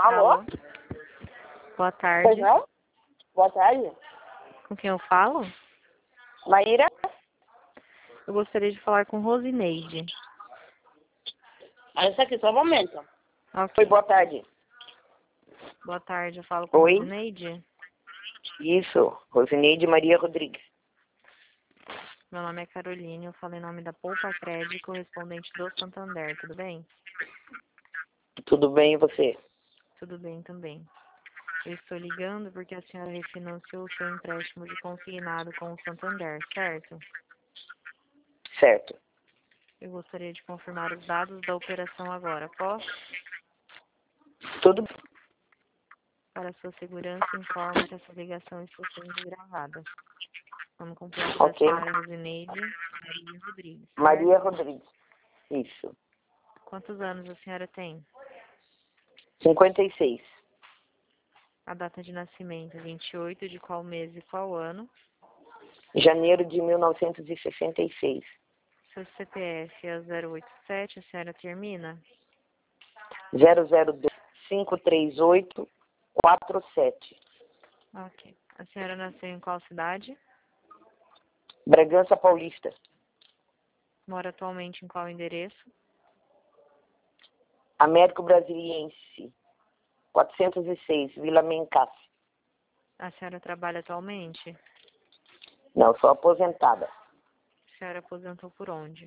Alô? Alô? Boa Pois tarde. não? Boa tarde. Com quem eu falo? Maíra? Eu gostaria de falar com Rosineide. Essa aqui, só um momento. Oi, Ok. boa tarde. Boa tarde, eu falo com Oi? Rosineide. Isso, Rosineide Maria Rodrigues. Meu nome é Caroline, eu falo em nome da Poupa Crédito, correspondente do Santander, tudo bem? Tudo bem e você? Tudo bem também. Eu estou ligando porque a senhora refinanciou o seu empréstimo de consignado com o Santander, certo? Certo. Eu gostaria de confirmar os dados da operação agora, posso? Tudo Para sua segurança, informo que essa ligação está sendo gravada. Nome completo da ok. senhora Rosineide Maria Rodrigues, certo? Maria Rodrigues. Isso. Quantos anos a senhora tem? 56. A data de nascimento, 28 de qual mês e qual ano? Janeiro de 1966. Seu CPF é 087, a senhora termina? 002 538 47. Ok. A senhora nasceu em qual cidade? Bragança Paulista. Mora atualmente em qual endereço? Américo Brasiliense. 406, Vila Mencassi. A senhora trabalha atualmente? Não, sou aposentada. A senhora aposentou por onde?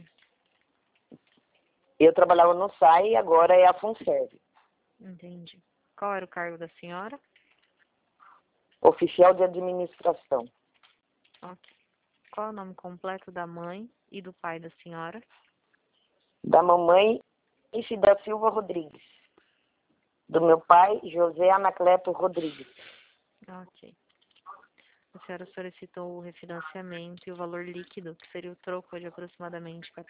Eu trabalhava no SAI e agora é a FUNSERV. Entendi. Qual era o cargo da senhora? Oficial de administração. Ok. Qual é o nome completo da mãe e do pai da senhora? Da mamãe, Ife da Silva Rodrigues. Do meu pai, José Anacleto Rodrigues. Ok. A senhora solicitou o refinanciamento e o valor líquido, que seria o troco de aproximadamente R$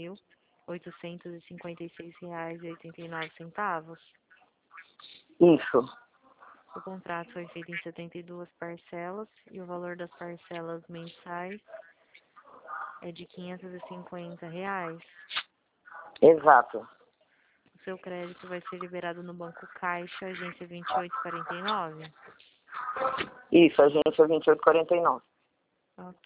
14.856,89. Isso, O contrato foi feito em 72 parcelas e o valor das parcelas mensais é de R$ 550. exato. O seu crédito vai ser liberado no Banco Caixa, agência 2849. Isso, agência 2849. Ok.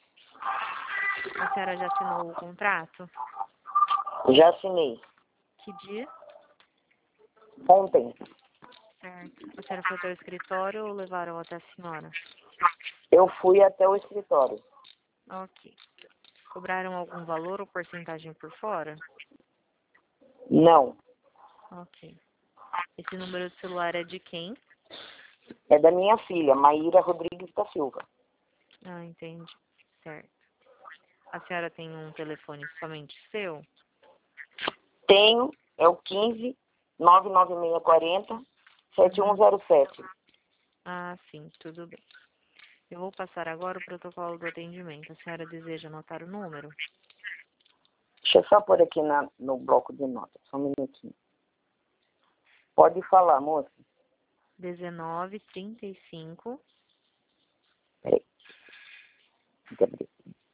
A senhora já assinou o contrato? Já assinei. Que dia? Ontem, Certo. A senhora foi até o escritório ou levaram até a senhora? eu fui até o escritório. Ok. Cobraram algum valor ou porcentagem por fora? Não, Ok. Esse número de celular é de quem? é da minha filha, Maíra Rodrigues da Silva. Ah, entendi. Certo. A senhora tem um telefone somente seu? Tenho, é o 15 99640 7107. Ah, sim, tudo bem. Eu vou passar agora o protocolo do atendimento. A senhora deseja anotar o número? Deixa eu só pôr aqui no bloco de notas, só um minutinho. Pode falar, moça. 1935 Peraí. Deixa eu abrir.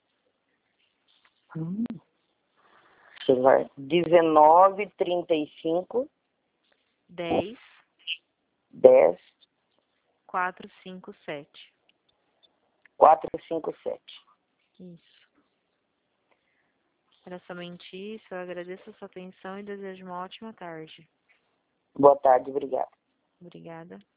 Celular 1935 10 10 457. 457. Isso. Era somente isso. Eu agradeço a sua atenção e desejo uma ótima tarde. Boa tarde, obrigado. Obrigada.